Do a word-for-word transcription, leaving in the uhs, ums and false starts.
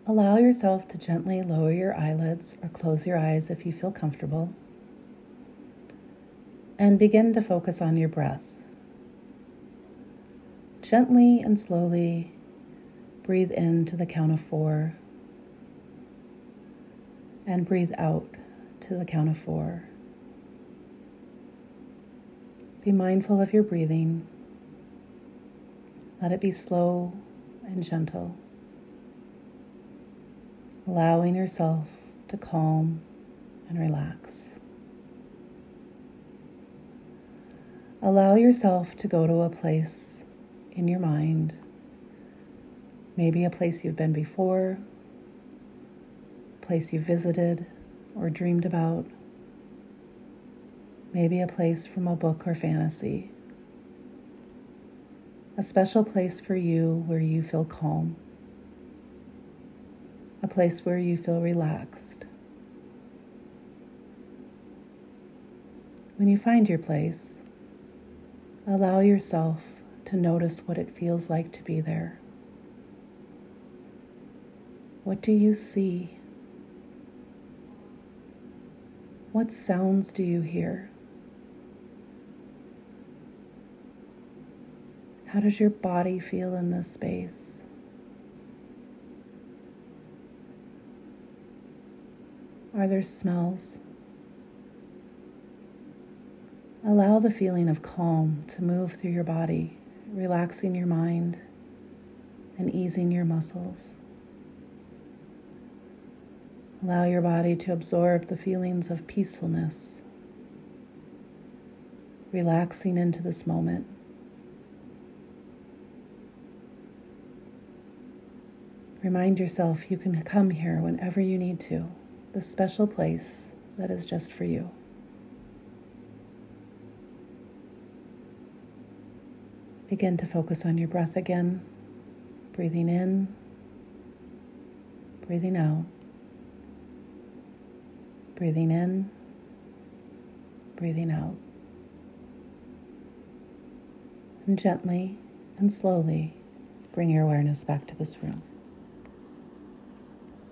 Allow yourself to gently lower your eyelids or close your eyes if you feel comfortable, and begin to focus on your breath. Gently and slowly breathe in to the count of four, and breathe out to the count of four. Be mindful of your breathing. Let it be slow and gentle, allowing yourself to calm and relax. Allow yourself to go to a place in your mind, maybe a place you've been before, a place you visited or dreamed about, maybe a place from a book or fantasy, a special place for you where you feel calm, a place where you feel relaxed. When you find your place, allow yourself to notice what it feels like to be there. What do you see? What sounds do you hear? How does your body feel in this space? Are there smells? Allow the feeling of calm to move through your body, relaxing your mind and easing your muscles. Allow your body to absorb the feelings of peacefulness, relaxing into this moment. Remind yourself you can come here whenever you need to, this special place that is just for you. Begin to focus on your breath again, breathing in, breathing out, breathing in, breathing out. And gently and slowly bring your awareness back to this room.